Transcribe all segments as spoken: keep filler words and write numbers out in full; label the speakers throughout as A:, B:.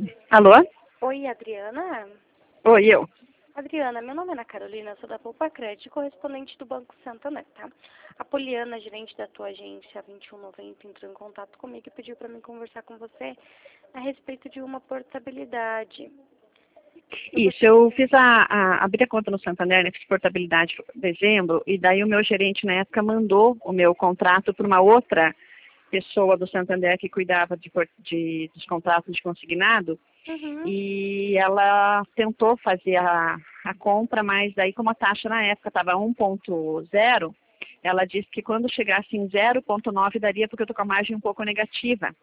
A: Alô?
B: Oi, Adriana?
A: Oi, eu.
B: Adriana, meu nome é Ana Carolina, sou da Poupa Crédito, correspondente do Banco Santander, tá? A Poliana, gerente da tua agência vinte e um noventa, entrou em contato comigo e pediu para mim conversar com você a respeito de uma portabilidade.
A: Isso, eu fiz a, a abri a conta no Santander, né, fiz portabilidade em dezembro, e daí o meu gerente na época mandou o meu contrato para uma outra pessoa do Santander que cuidava de, de, dos contratos de consignado,
B: Uhum.
A: e ela tentou fazer a, a compra, mas daí como a taxa na época estava um ponto zero, ela disse que quando chegasse em zero ponto nove daria, porque eu estou com a margem um pouco negativa.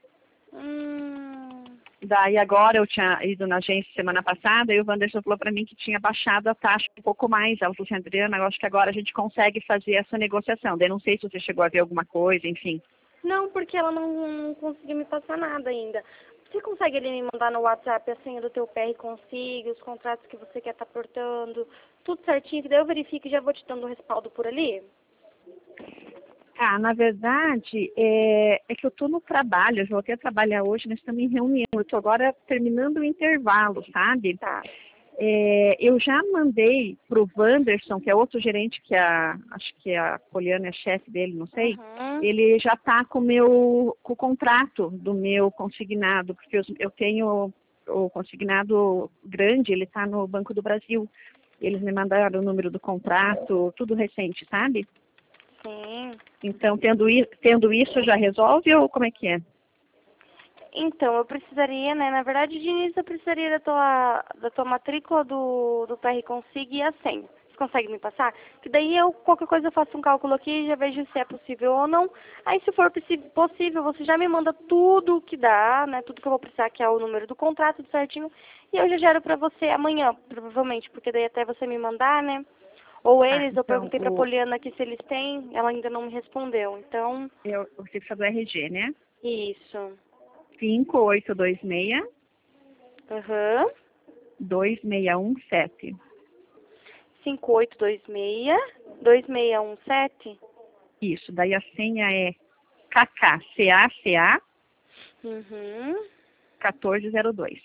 B: Hum.
A: Daí agora eu tinha ido na agência semana passada e o Wanderson falou para mim que tinha baixado a taxa um pouco mais. Ela falou assim, Adriana, eu acho que agora a gente consegue fazer essa negociação. Daí não sei se você chegou a ver alguma coisa, enfim.
B: Não, porque ela não, não conseguiu me passar nada ainda. Você consegue ali me mandar no WhatsApp a senha do teu P R Consigo, os contratos que você quer estar portando, tudo certinho, que daí eu verifico e já vou te dando o respaldo por ali?
A: Ah, na verdade, é, é que eu estou no trabalho, eu voltei a trabalhar hoje, nós estamos em reunião, eu estou agora terminando o intervalo, sabe?
B: Tá.
A: É, eu já mandei para o Wanderson, que é outro gerente, que a, acho que a Poliana é chefe dele, não sei,
B: Uhum.
A: ele já está com, meu, com o contrato do meu consignado, porque eu, eu tenho o consignado grande, ele está no Banco do Brasil. Eles me mandaram o número do contrato, tudo recente, sabe?
B: Sim.
A: Então, tendo, i- tendo isso, já resolve ou como é que é?
B: Então, eu precisaria, né? Na verdade, de início eu precisaria da tua, da tua matrícula do, do P R Consigo e a senha. Você consegue me passar? Que daí eu, qualquer coisa, eu faço um cálculo aqui e já vejo se é possível ou não. Aí, se for possi- possível, você já me manda tudo o que dá, né? Tudo que eu vou precisar, que é o número do contrato, tudo certinho. E eu já gero pra você amanhã, provavelmente, porque daí até você me mandar, né? Ou
A: Ah,
B: eles, eu
A: então,
B: perguntei pra
A: o,
B: Poliana aqui se eles têm, ela ainda não me respondeu. Então,
A: eu, você precisa do R G, né?
B: isso.
A: cinco oito dois seis,
B: Aham.
A: dois seis um sete.
B: cinco oito dois seis, dois seis um sete.
A: Isso, daí a senha é K K C A C A
B: Uhum.
A: um quatro zero dois.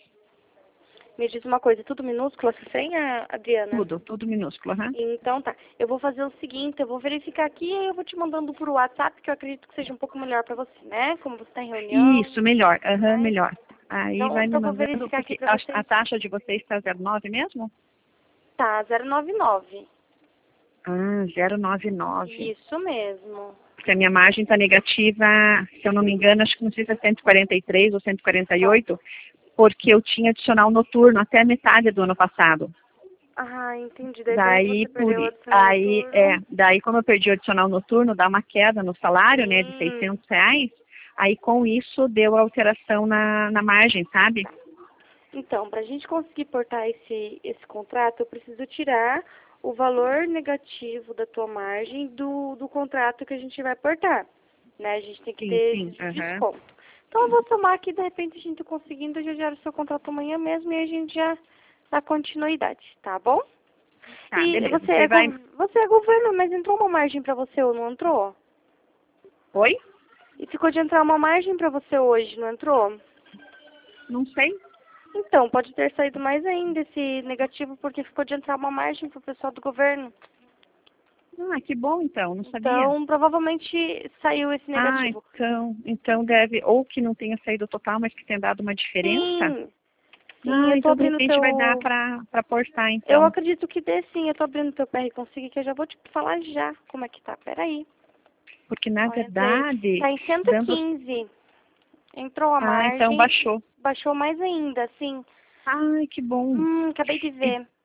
B: Me diz uma coisa, tudo minúsculo essa senha, Adriana?
A: Tudo, tudo minúsculo, aham.
B: Então tá, eu vou fazer o seguinte, eu vou verificar aqui e eu vou te mandando por WhatsApp, que eu acredito que seja um pouco melhor pra você, né? Como você tá em reunião,
A: Isso, melhor, aham,
B: mas...
A: melhor. Aí
B: Então,
A: vai me
B: então eu vou
A: mandando,
B: verificar aqui
A: porque
B: pra
A: a, a
B: vocês.
A: taxa de vocês está zero nove mesmo?
B: Tá, zero nove nove.
A: Ah, zero nove nove.
B: Isso mesmo.
A: Porque a minha margem está negativa, se eu não me engano, acho que não sei se é cento e quarenta e três ou cento e quarenta e oito, porque eu tinha adicional noturno até a metade do ano passado.
B: Ah, entendi. Daí por isso
A: Daí,
B: você
A: por,
B: perdeu o adicional
A: aí, é,
B: noturno.
A: daí, como eu perdi o adicional noturno, dá uma queda no salário, né, de
B: Sim.
A: seiscentos reais, aí com isso deu alteração na, na margem, sabe?
B: Então, para a gente conseguir portar esse, esse contrato, eu preciso tirar o valor negativo da tua margem do, do contrato que a gente vai portar. Né? A gente tem que
A: Sim,
B: ter
A: sim,
B: esse
A: aham.
B: desconto. Então, eu vou somar aqui, de repente, a gente conseguindo, eu já gero o seu contrato amanhã mesmo e a gente já dá continuidade, tá bom?
A: Tá,
B: E
A: beleza.
B: você
A: Você
B: é,
A: vai...
B: gov- você é governo, mas entrou uma margem para você ou não entrou?
A: Oi?
B: E ficou de entrar uma margem para você hoje, não entrou?
A: Não sei.
B: Então, pode ter saído mais ainda esse negativo, porque ficou de entrar uma margem para o pessoal do governo.
A: Ah, que bom então, não sabia.
B: Então, provavelmente saiu esse
A: Ah,
B: negativo.
A: então, então deve, ou que não tenha saído total, mas que tenha dado uma diferença.
B: Sim, sim,
A: Ah,
B: eu tô
A: então de
B: abrindo
A: repente vai dar
B: teu...
A: para para postar
B: Eu
A: então.
B: acredito que dê sim, eu tô abrindo teu P R Consigo, que eu já vou te falar já como é que tá. Peraí.
A: Porque na
B: Ó, entrei.
A: verdade,
B: Tá em cento e
A: dando...
B: quinze. Entrou a
A: Ah, então
B: margem,
A: baixou.
B: baixou mais ainda, sim.
A: Ai, que bom.
B: Hum, acabei de
A: E,
B: ver.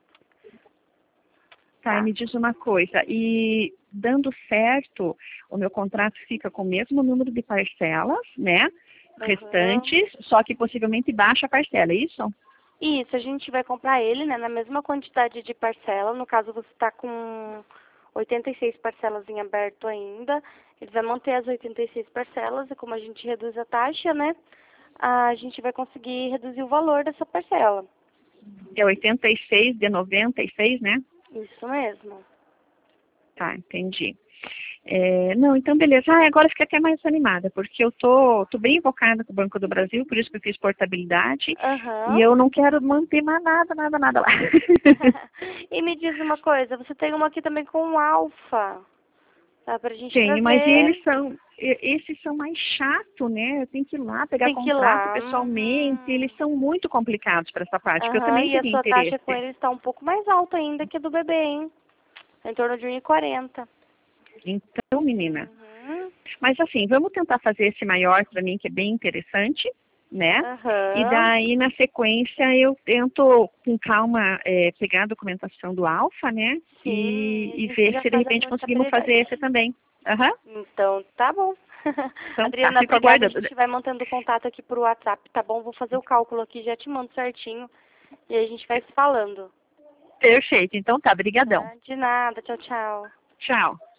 A: tá, e
B: Tá.
A: me diz uma coisa, e dando certo, o meu contrato fica com o mesmo número de parcelas, né?
B: Aham.
A: Restantes, só que possivelmente baixa a parcela, é isso?
B: Isso, a gente vai comprar ele, né, na mesma quantidade de parcela. No caso, você está com oitenta e seis parcelas em aberto ainda. Ele vai manter as oitenta e seis parcelas e como a gente reduz a taxa, né, a gente vai conseguir reduzir o valor dessa parcela.
A: É oitenta e seis de noventa e seis, né?
B: Isso mesmo.
A: Tá, entendi. É, não, então beleza. Ah, agora eu fiquei até mais animada, porque eu tô, tô bem invocada com o Banco do Brasil, por isso que eu fiz portabilidade,
B: Aham.
A: e eu não quero manter mais nada, nada, nada lá.
B: E me diz uma coisa, você tem uma aqui também com o Alfa. Dá pra gente
A: Tenho, mas
B: trazer.
A: eles são, e- esses são mais chatos, né? Eu tenho que ir lá pegar
B: Tem que ir
A: contrato
B: lá.
A: pessoalmente,
B: Uhum.
A: eles são muito complicados para essa parte, que eu
B: Aham,
A: também
B: e a
A: teria
B: sua taxa com
A: interesse.
B: eles está um pouco mais alta ainda que a do bebê, hein? Em torno de um e quarenta.
A: Então, menina,
B: Uhum.
A: mas assim, vamos tentar fazer esse maior para mim, que é bem interessante, né? E
B: Aham.
A: daí, na sequência, eu tento, com calma, é, pegar a documentação do Alfa, né?
B: Sim,
A: E,
B: a
A: e
B: gente
A: ver
B: já
A: se, de
B: faz a
A: repente, conseguimos fazer
B: portabilidade.
A: esse também. Aham.
B: Então, tá bom.
A: Então, tá,
B: Adriana,
A: fico
B: obrigada. A
A: aguardando.
B: gente vai mantendo contato aqui por WhatsApp, tá bom? Vou fazer o cálculo aqui, já te mando certinho. E aí a gente vai se falando.
A: Perfeito. Então, tá, brigadão.
B: Tá? De nada. Tchau, tchau.
A: Tchau.